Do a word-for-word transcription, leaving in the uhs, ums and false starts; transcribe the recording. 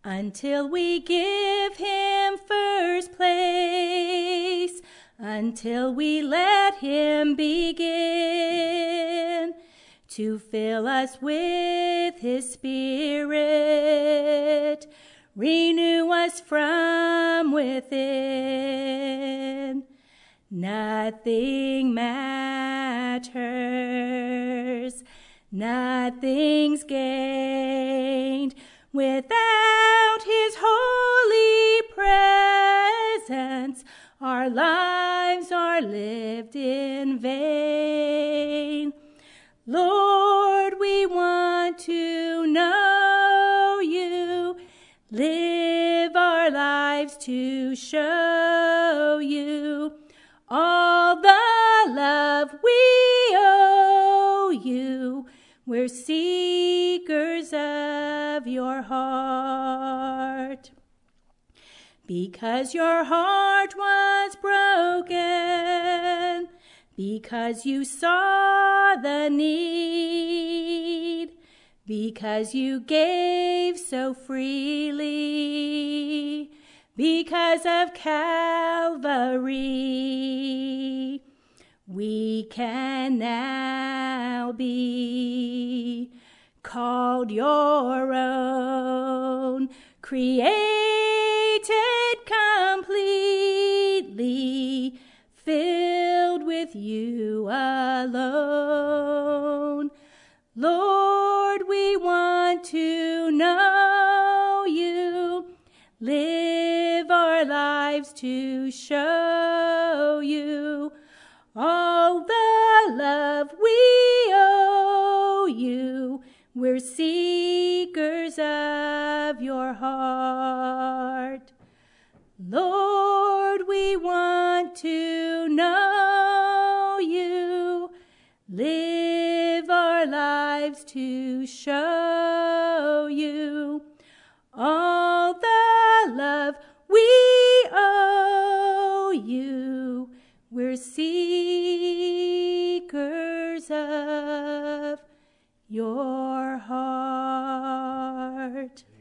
until we give him first place, until we let him begin to fill us with his Spirit, renew us from within. Nothing matters, nothing's gained without his holy presence. Our lives are lived in vain. Lord, we want to know you, live our lives to show you all the love we owe you. We're seekers of your heart. Because your heart was broken, because you saw the need, because you gave so freely, because of Calvary, we can now be called your own, created completely, filled with you alone. Lord, we want to know you, live our lives to show you all the love we owe you. We're seekers of your heart. Lord, we want to know you, live our lives to show you all the love we owe you. We're seekers of your heart.